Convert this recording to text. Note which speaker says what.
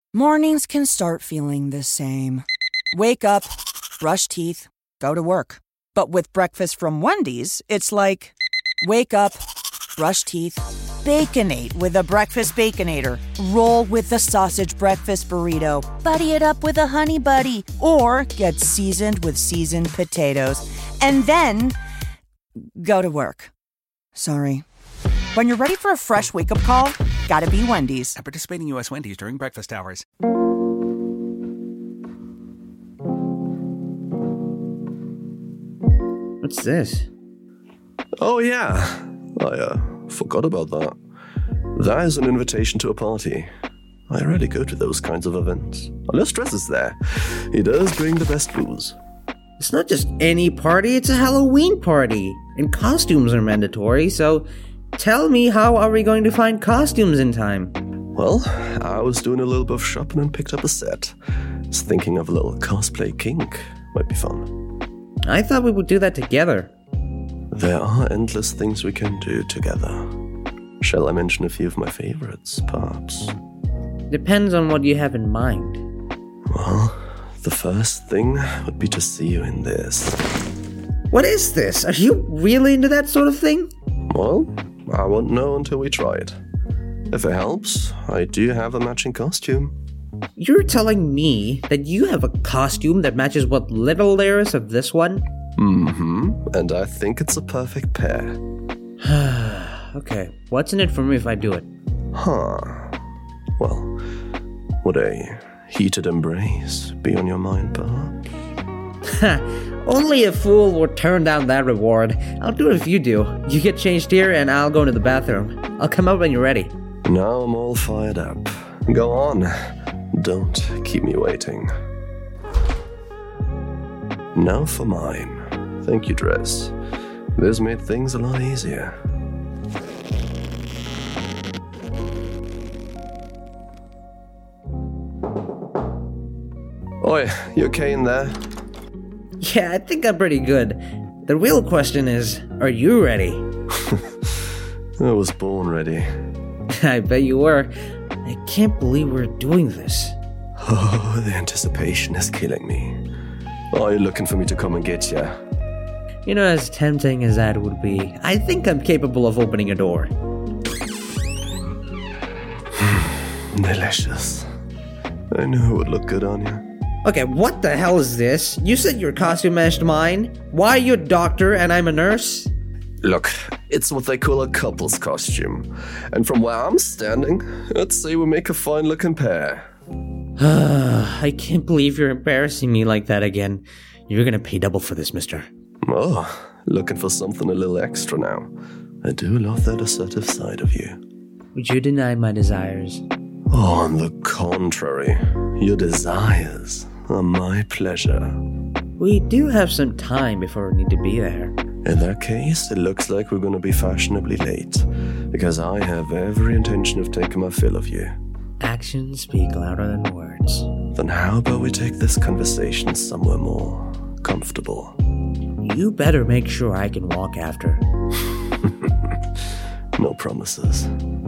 Speaker 1: Mornings can start feeling the same. Wake up, brush teeth, go to work. But with breakfast from Wendy's, it's like, wake up, brush teeth, Baconate with a breakfast Baconator. Roll with the sausage breakfast burrito. Buddy it up with a Honey Buddy. Or get seasoned with seasoned potatoes. And then go to work. Sorry. When you're ready for a fresh wake-up call, gotta be Wendy's.
Speaker 2: At participating U.S. Wendy's during breakfast hours.
Speaker 3: What's this?
Speaker 4: Oh, yeah. I forgot about that. That is an invitation to a party. I rarely go to those kinds of events. Unless Dress is there. He does bring the best booze.
Speaker 3: It's not just any party, it's a Halloween party. And costumes are mandatory, so tell me, how are we going to find costumes in time?
Speaker 4: Well, I was doing a little bit of shopping and picked up a set. Was thinking of a little cosplay kink. Might be fun.
Speaker 3: I thought we would do that together.
Speaker 4: There are endless things we can do together. Shall I mention a few of my favorites, perhaps?
Speaker 3: Depends on what you have in mind.
Speaker 4: Well, the first thing would be to see you in this.
Speaker 3: What is this? Are you really into that sort of thing?
Speaker 4: Well, I won't know until we try it. If it helps, I do have a matching costume.
Speaker 3: You're telling me that you have a costume that matches what little there is of this one?
Speaker 4: Mm-hmm, and I think it's a perfect pair.
Speaker 3: Okay, what's in it for me if I do it?
Speaker 4: Huh. Well, would a heated embrace be on your mind, perhaps?
Speaker 3: Only a fool would turn down that reward. I'll do it if you do. You get changed here and I'll go into the bathroom. I'll come out when you're ready.
Speaker 4: Now I'm all fired up. Go on. Don't keep me waiting. Now for mine. Thank you, Dress. This made things a lot easier. Oi, you okay in there?
Speaker 3: Yeah, I think I'm pretty good. The real question is, are you ready?
Speaker 4: I was born ready.
Speaker 3: I bet you were. I can't believe we're doing this.
Speaker 4: Oh, the anticipation is killing me. Are you looking for me to come and get you?
Speaker 3: You know, as tempting as that would be, I think I'm capable of opening a door.
Speaker 4: Delicious. I knew it would look good on you.
Speaker 3: Okay, what the hell is this? You said your costume matched mine? Why are you a doctor and I'm a nurse?
Speaker 4: Look, it's what they call a couple's costume. And from where I'm standing, I'd say we make a fine-looking pair.
Speaker 3: I can't believe you're embarrassing me like that again. You're gonna pay double for this, mister.
Speaker 4: Oh, looking for something a little extra now. I do love that assertive side of you.
Speaker 3: Would you deny my desires?
Speaker 4: Oh, on the contrary, your desires are my pleasure.
Speaker 3: We do have some time before we need to be there.
Speaker 4: In that case, it looks like we're going to be fashionably late, because I have every intention of taking my fill of you.
Speaker 3: Actions speak louder than words.
Speaker 4: Then how about we take this conversation somewhere more comfortable?
Speaker 3: You better make sure I can walk after.
Speaker 4: No promises.